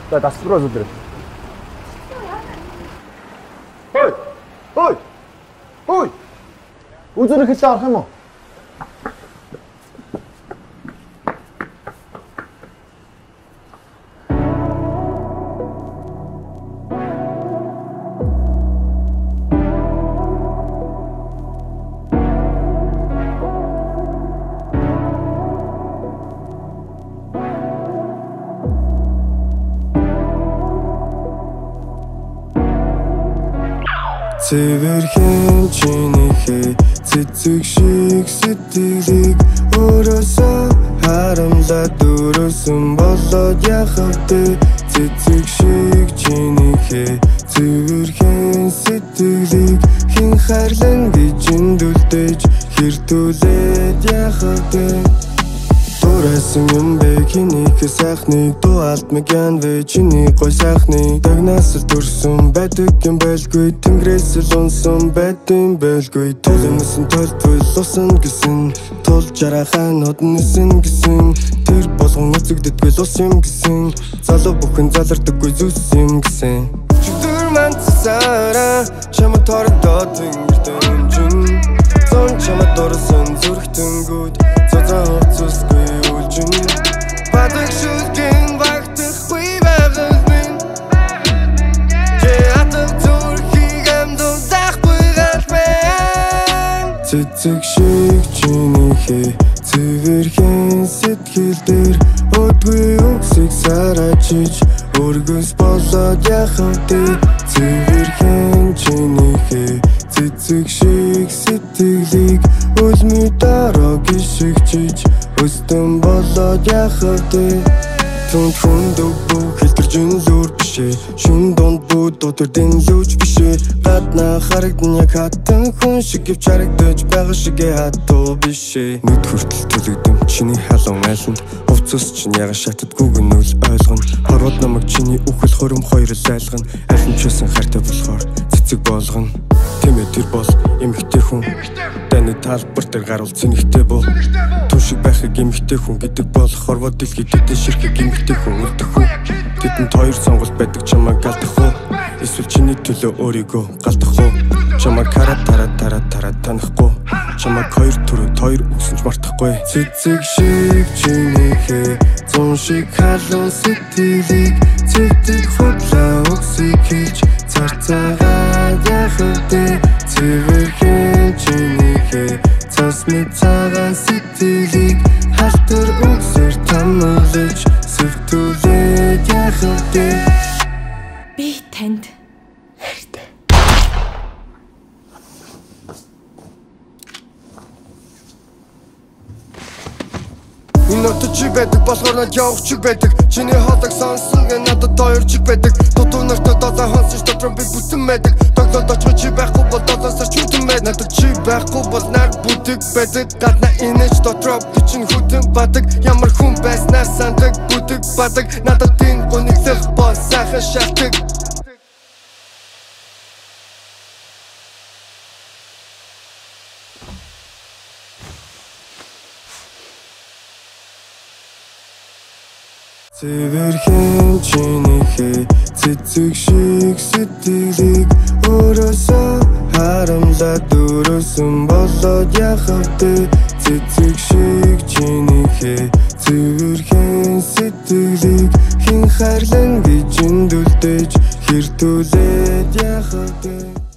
За дасвар үзүүлээ. Хой. Хой. Хой. Үзүрэ хэлээ орох юм уу? Цэвэрхэн чинийхээ цэцэг шиг сэтгэлийг өөрөөсөө харамлаад өрөөсөн болоод яхав дээ. Цэцэг шиг чинийхээ цэвэрхэн сэтгэлийг хэн хайрлан гэж эндүлдэж хэртүүлээд яхав дээ. Дуурайсан юм бэ хинийхээ сайхныг дуу алдмаг ян вэ чиний гой сайхныг дагнаас л дүрсэн байдаг юм байлгүй тэнгэрээс л унсан байдсан байлгүй тул юмсэн төлбөл усан гэсэн тул жарахан однысэн гэсэн тэр болгон үзэгддэггүй л ус юм гэсэн залуу бүхэн залардаггүй зүс юм гэсэн чүтэр манцсараа чамд торогдоод тэнгэртэн чин зон чамд дурсан зүрхтэнгүүд зозоо хуцусгүй үлжин бадаг шүлгэн багтахгүй байгаль минь атам зүрхийг амдуулахгүй галбэн цэцэг шиг чинийхээ цэвэрхэн сэтгэл дээр өдгүй үгсийг сарачиж өргөс болоод яхав дээ цэвэрхэн чинийхээ цэцэг шиг сэтгэлийг үлми дараа гიშгчиж өстөн болоод яхав дээ түн хүндөг бүх хэлтэржин лүр бишээ шүн донд бүгд дотор лүүж бишээ гадна харагдан яг хатан хүн шиг явж харагдаж байгаа шигээ хатуу бишээ нүд хүртэл төлөгдөм чиний халуун айланд хувцас чинь яга шатдаггүйг нь үл ойлгоно хорвоод намайг чиний үхэл хором хоёр л айлгана аль нь ч байсан хайртай болохоор цэцэг болгоно тэмээ тэр бол эмэгтэй хүн таны талбар дээр гарвал цэнэгтэй бол түн шиг байхыг эмэгтэй хүн гэдэг бол хорвоод дэлхийд дэдэн ширхэг эмэгтэй хүн үлдэх үү тэдэнд хоёр сонголт байдаг чамайг галдах уу эсвэл чиний төлөө өөрийгөө галдах уу чамайг тараа танихгүй чамайг хоёр төрөд хоёр үгсэнч мартахгүй цэцэг шиг чинийхээ зун шиг халуун сэтгэлийг цэвдэг худлаа үгсийг хийж царцаагаад яхав дээ цэвэрхэн чинийхээ цас мэд цагаан сэтгэлийг халтар үгсээр тамуулж сэвтүүлээд яхав дээ би танд хайртай. Энэ нот чи байдаг болохоор над явах чиг байдаг чиний хоолойг сонсон гэ надад хоёр чиг байдаг дутуу нартай доза хонсож дотроо би бүтэн байдаг тоглоод очих чи байхгүй бол дозоосоор чүтэн байд надад чи байхгүй бол нар бүдэг байдаг гадна инеж дотроо би чин хүтэн бадаг ямар хүн байснаар сандаг бүдэг бадаг надад энэ гонигсэх бол сайхан шалтгаан цэвэрхэн чинийхээ цэцэг шиг сэтгэлийг өөрөөсөө харамлаад өрөөсөн болоод яхав дээ цэцэг шиг чинийхээ цэвэрхэн сэтгэлийг хэн хайрлан гэж эндүлдэж хэртүүлээд яхав дээ